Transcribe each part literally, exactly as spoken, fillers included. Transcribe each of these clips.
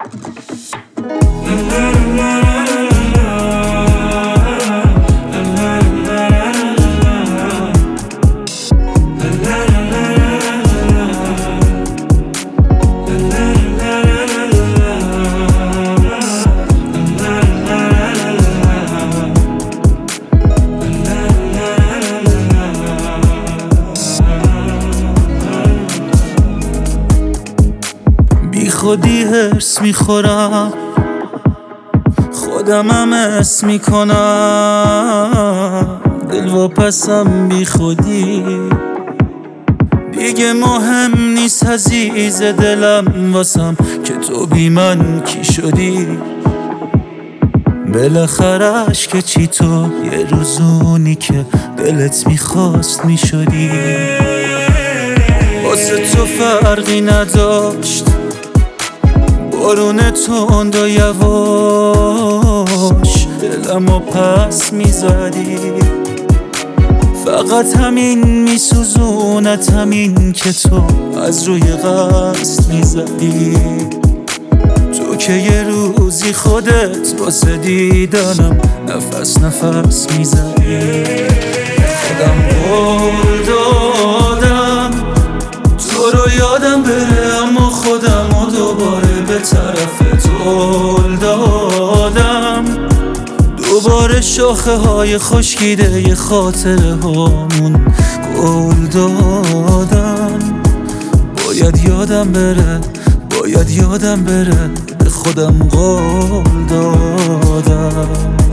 بی خودی هرس میخورم، خودم هم حس میکنم، دل و پسم بی خودی دیگه مهم نیست عزیز دلم واسم که تو بی من کی شدی. بالاخرش که چی تو یه روزونی که دلت میخواست میشدی. واسه تو فرقی نداشت بارون تند و یواش دلمو پس میزدی. فقط همین میسوزونت، همین که تو از روی قصد میزدی. تو که یه روزی خودت واسه دیدنم نفس نفس میزدی. خودم قول دادم تو رو یادم بره، اما خودم رو دوباره به طرف تو دادم. دوباره شاخه های خشکیده ی خاطره هامون قول دادم. باید یادم بره، باید یادم بره، به خودم قول دادم.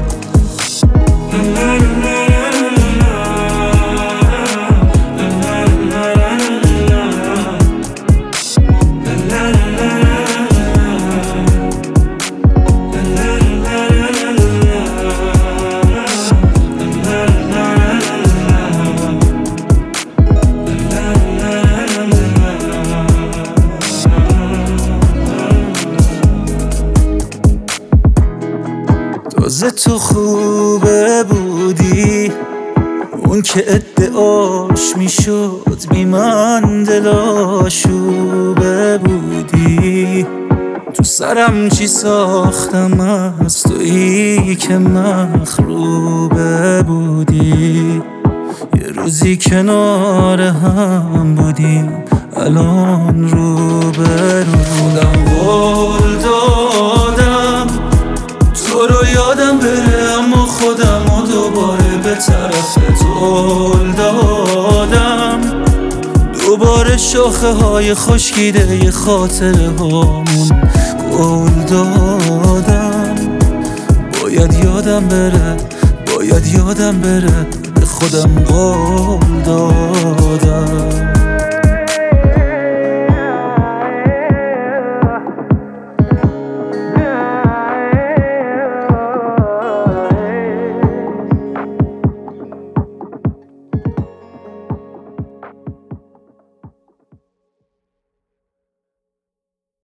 تازه تو خوبه بودی، اون که ادعاش میشد بی من دلاشوبه بودی. تو سرم چی ساختم از تویی که مخروبه بودی. یه روزی کنار هم بودیم الان رو به رو. خودم قول دادم تو رو یادم بره، اما خودم رو دوباره به طرف تو دادم. دوباره شاخه های خشکیده ی خاطره هامون قول دادم. باید یادم بره، باید یادم بره، به خودم قول دادم.